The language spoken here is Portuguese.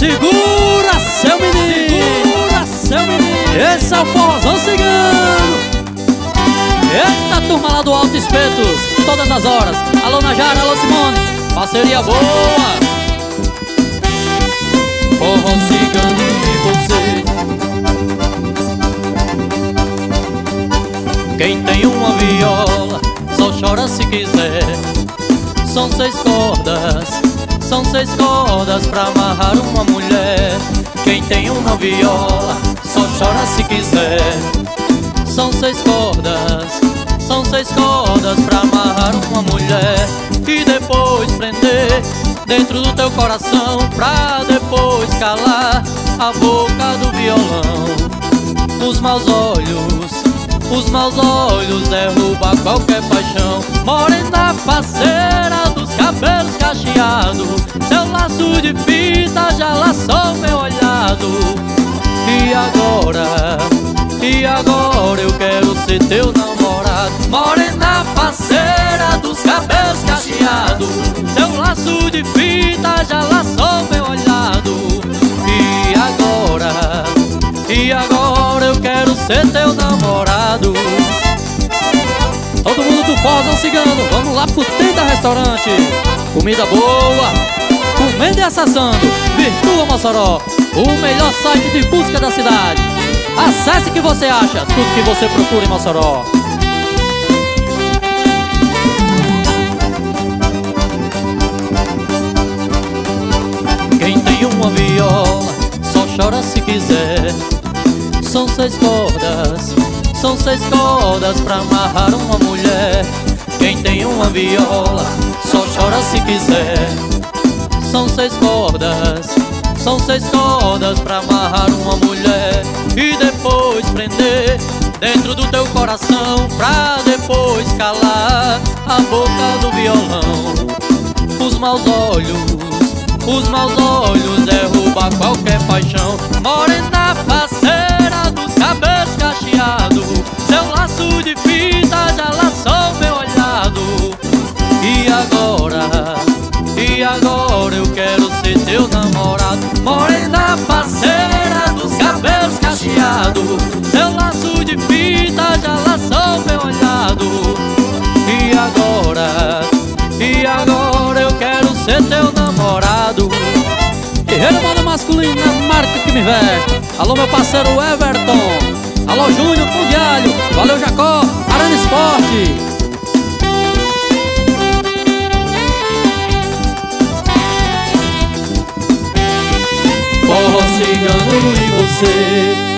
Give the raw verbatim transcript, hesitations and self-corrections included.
Segura, seu menino! Segura, seu menino! Esse é o forrozão cigano! Eita, turma lá do Alto Espetos, todas as horas. Alô Najara, alô Simone, parceria boa. Forró cigano e você. Quem tem uma viola só chora se quiser. São seis cordas, são seis cordas pra amarrar uma mulher. Quem tem uma viola só chora se quiser. São seis cordas, são seis cordas pra amarrar uma mulher e depois prender dentro do teu coração, pra depois calar a boca do violão. Os maus olhos, os maus olhos derrubam qualquer paixão. Morena parceira dos cabelos cacheados, seu laço de fita já laçou meu olhado. E agora, e agora eu quero ser teu namorado. Morena parceira dos cabelos cacheados, seu laço de fita já laçou meu olhado. E agora, e agora eu quero ser teu namorado. Todo mundo do forrozão cigano, vamos lá pro Tenda Restaurante. Comida boa, comendo e assando. Virtua Mossoró, o melhor site de busca da cidade. Acesse que você acha tudo que você procura em Mossoró. Quem tem uma viola só chora se quiser. São seis cordas, são seis cordas pra amarrar uma mulher. Quem tem uma viola só chora se quiser. São seis cordas, são seis cordas pra amarrar uma mulher e depois prender dentro do teu coração, pra depois calar a boca do violão. Os maus olhos, os maus olhos derrubam qualquer paixão. Morena parceira dos cabelos cacheados, seu laço de fita já laçou meu olhado. E agora, e agora eu quero ser teu namorado. Morena parceira dos cabelos cacheados, seu laço de fita já laçou meu olhado. E agora, e agora eu quero ser teu namorado. Guerreiro moda masculina, marca que me veste. Alô meu parceiro Everton, alô Júnior Pugialho, valeu Jacó, Arana Esporte. Forró cigano e você.